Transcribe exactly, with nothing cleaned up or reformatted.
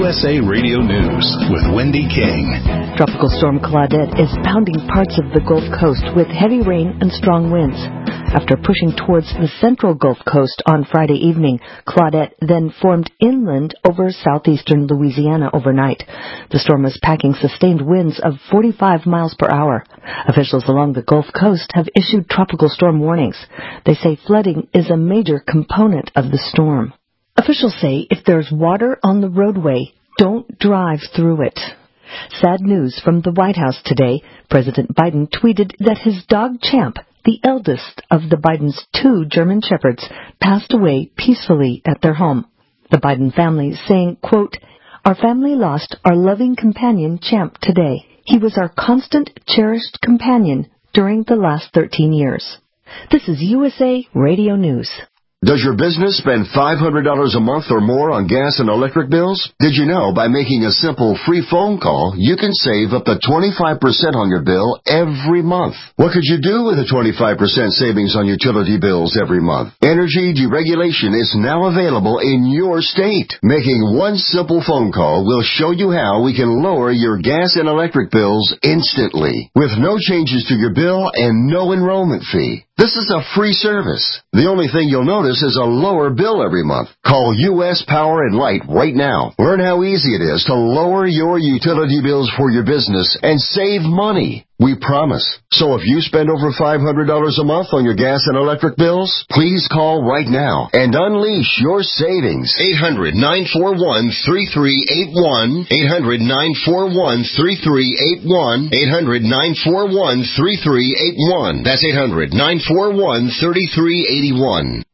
U S A Radio News with Wendy King. Tropical storm Claudette is pounding parts of the Gulf Coast with heavy rain and strong winds. After pushing towards the central Gulf Coast on Friday evening, Claudette then formed inland over southeastern Louisiana overnight. The storm is packing sustained winds of forty-five miles per hour. Officials along the Gulf Coast have issued tropical storm warnings. They say flooding is a major component of the storm. Officials say if there's water on the roadway, don't drive through it. Sad news from the White House today. President Biden tweeted that his dog Champ, the eldest of the Bidens' two German Shepherds, passed away peacefully at their home. The Biden family saying, quote, "Our family lost our loving companion Champ today. He was our constant, cherished companion during the last thirteen years." This is U S A Radio News. Does your business spend five hundred dollars a month or more on gas and electric bills? Did you know by making a simple free phone call, you can save up to twenty-five percent on your bill every month? What could you do with a twenty-five percent savings on utility bills every month? Energy deregulation is now available in your state. Making one simple phone call will show you how we can lower your gas and electric bills instantly, with no changes to your bill and no enrollment fee. This is a free service. The only thing you'll notice is a lower bill every month. Call U S Power and Light right now. Learn how easy it is to lower your utility bills for your business and save money. We promise. So if you spend over five hundred dollars a month on your gas and electric bills, please call right now and unleash your savings. eight hundred, nine four one, three three eight one. eight hundred, nine four one, three three eight one. eight hundred, nine four one, three three eight one. That's eight hundred, nine four one, three three eight one.